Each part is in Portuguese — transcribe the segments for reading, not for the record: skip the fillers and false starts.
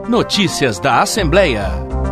Notícias da Assembleia.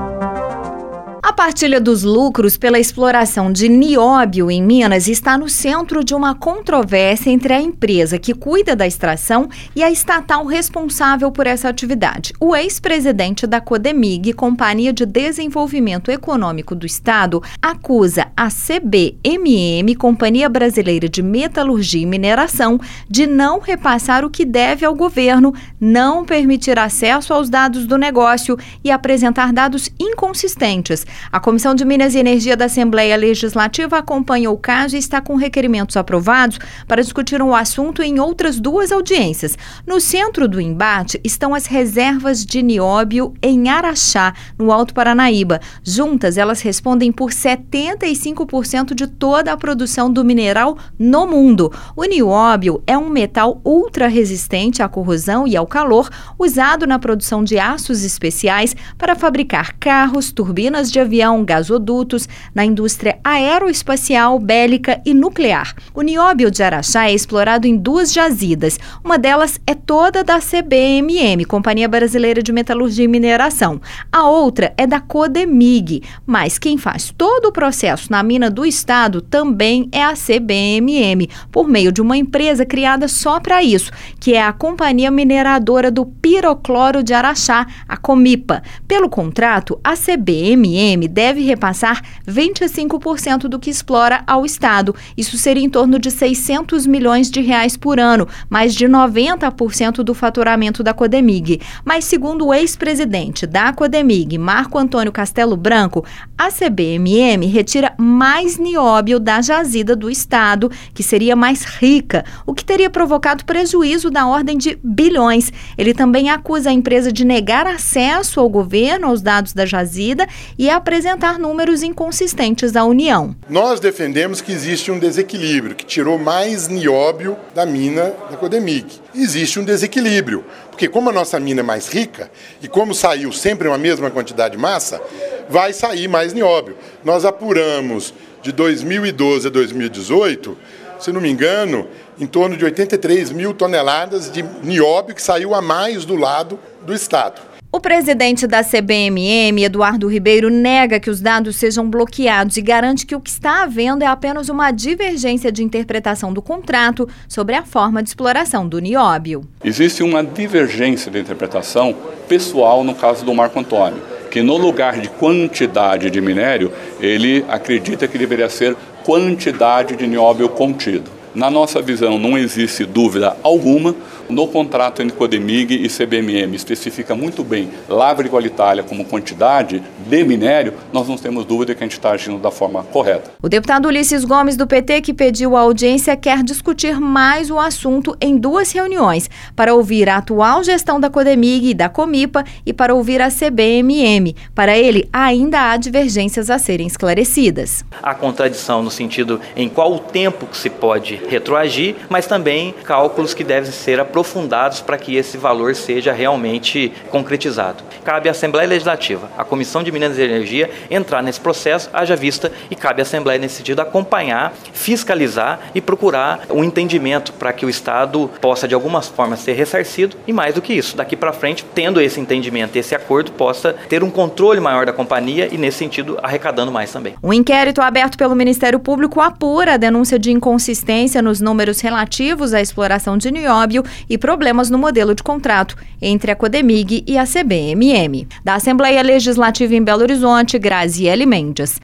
A partilha dos lucros pela exploração de nióbio em Minas está no centro de uma controvérsia entre a empresa que cuida da extração e a estatal responsável por essa atividade. O ex-presidente da Codemig, Companhia de Desenvolvimento Econômico do Estado, acusa a CBMM, Companhia Brasileira de Metalurgia e Mineração, de não repassar o que deve ao governo, não permitir acesso aos dados do negócio e apresentar dados inconsistentes. A Comissão de Minas e Energia da Assembleia Legislativa acompanha o caso e está com requerimentos aprovados para discutir o assunto em outras duas audiências. No centro do embate estão as reservas de nióbio em Araxá, no Alto Paranaíba. Juntas, elas respondem por 75% de toda a produção do mineral no mundo. O nióbio é um metal ultra resistente à corrosão e ao calor, usado na produção de aços especiais para fabricar carros, turbinas de avião, gasodutos, na indústria aeroespacial, bélica e nuclear. O nióbio de Araxá é explorado em duas jazidas. Uma delas é toda da CBMM, Companhia Brasileira de Metalurgia e Mineração. A outra é da Codemig, mas quem faz todo o processo na mina do estado também é a CBMM, por meio de uma empresa criada só para isso, que é a Companhia Mineradora do Pirocloro de Araxá, a Comipa. Pelo contrato, a CBMM deve repassar 25% do que explora ao Estado. Isso seria em torno de R$600 milhões por ano, mais de 90% do faturamento da Codemig. Mas, segundo o ex-presidente da Codemig, Marco Antônio Castelo Branco, a CBMM retira mais nióbio da jazida do Estado, que seria mais rica, o que teria provocado prejuízo da ordem de bilhões. Ele também acusa a empresa de negar acesso ao governo aos dados da jazida e apresentar números inconsistentes à União. Nós defendemos que existe um desequilíbrio, que tirou mais nióbio da mina da Codemig. Existe um desequilíbrio, porque como a nossa mina é mais rica e como saiu sempre uma mesma quantidade de massa, vai sair mais nióbio. Nós apuramos de 2012 a 2018, se não me engano, em torno de 83 mil toneladas de nióbio que saiu a mais do lado do Estado. O presidente da CBMM, Eduardo Ribeiro, nega que os dados sejam bloqueados e garante que o que está havendo é apenas uma divergência de interpretação do contrato sobre a forma de exploração do nióbio. Existe uma divergência de interpretação pessoal no caso do Marco Antônio, que no lugar de quantidade de minério, ele acredita que deveria ser quantidade de nióbio contido. Na nossa visão, não existe dúvida alguma. No contrato entre Codemig e CBMM especifica muito bem lavra igualitária como quantidade de minério, nós não temos dúvida que a gente está agindo da forma correta. O deputado Ulisses Gomes, do PT, que pediu a audiência, quer discutir mais o assunto em duas reuniões, para ouvir a atual gestão da Codemig e da Comipa e para ouvir a CBMM. Para ele, ainda há divergências a serem esclarecidas. Há contradição no sentido em qual o tempo que se pode retroagir, mas também cálculos que devem ser aprofundados para que esse valor seja realmente concretizado. Cabe à Assembleia Legislativa, à Comissão de Minas e Energia, entrar nesse processo, haja vista, e cabe à Assembleia, nesse sentido, acompanhar, fiscalizar e procurar um entendimento para que o Estado possa, de alguma forma, ser ressarcido e, mais do que isso, daqui para frente, tendo esse entendimento, esse acordo, possa ter um controle maior da companhia e, nesse sentido, arrecadando mais também. Um inquérito aberto pelo Ministério Público apura a denúncia de inconsistência nos números relativos à exploração de nióbio e problemas no modelo de contrato entre a Codemig e a CBMM. Da Assembleia Legislativa em Belo Horizonte, Graziele Mendes.